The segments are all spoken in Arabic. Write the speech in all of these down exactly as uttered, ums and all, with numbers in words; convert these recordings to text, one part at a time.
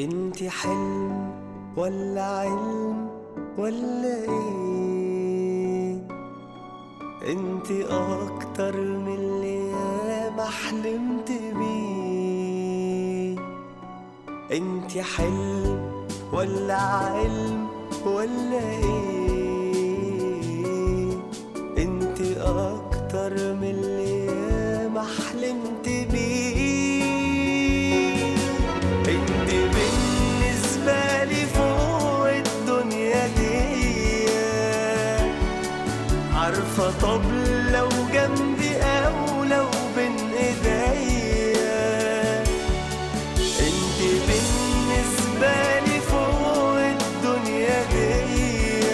انتي حلم ولا علم ولا ايه؟ انتي اكتر من اللي ياما حلمت بيه. انتي حلم ولا علم ولا ايه؟ انتي اكتر من اللي ياما حلمت بيه. انتي بالنسبة لي فوق الدنيا دي، عارفة طب لو جنبي او لو بين ايديا. انتي بالنسبة لي فوق الدنيا دي،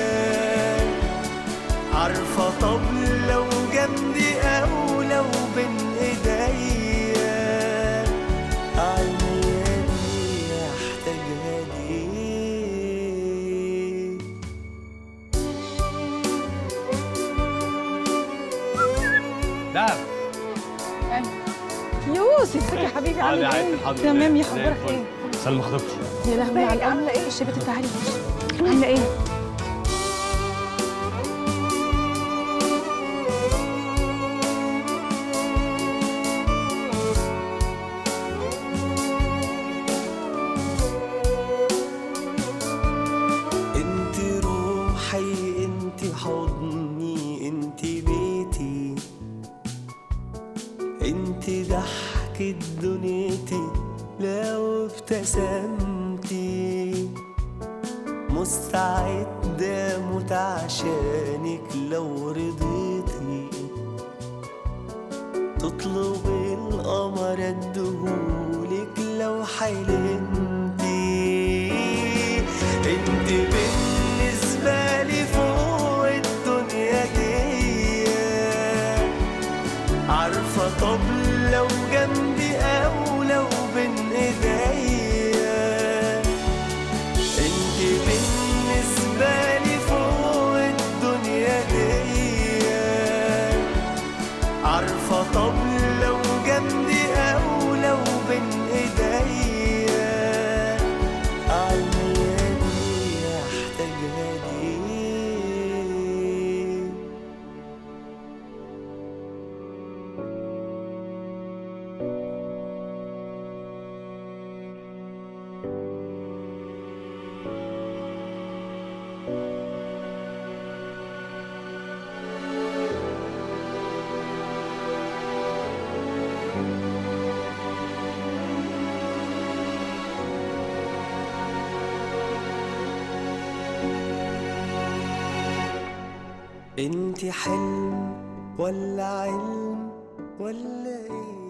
عارفة طب لو جنبي او لو بين ايديا. عيني احتاجها ليه؟ دهب. يوسف ازيك يا حبيبي؟ عامل ايه؟ تمام يا اخبارك ايه؟ سلمى خطيبتي. يا لهوي على الامر. عامله ايه؟ الشبكه تعالي عامله ايه؟ انتي روحي، انتي حضني، انتي بيتي، انتي ضحكة دنيتي لو ابتسمتي. مستعدة اموت عشانك لو رضيتي. تطلبي القمر اديهولك لو حلمتي. انتي بالنسبة لي فوق الدنيا دي، عارفة طب لو جنبي او لو بين ايديا. انتي بالنسبة لي فوق الدنيا دي، عارفة طب لو جنبي او لو بين ايديا. عيني احتاجها ليه؟ انتي حلم ولا علم ولا ايه؟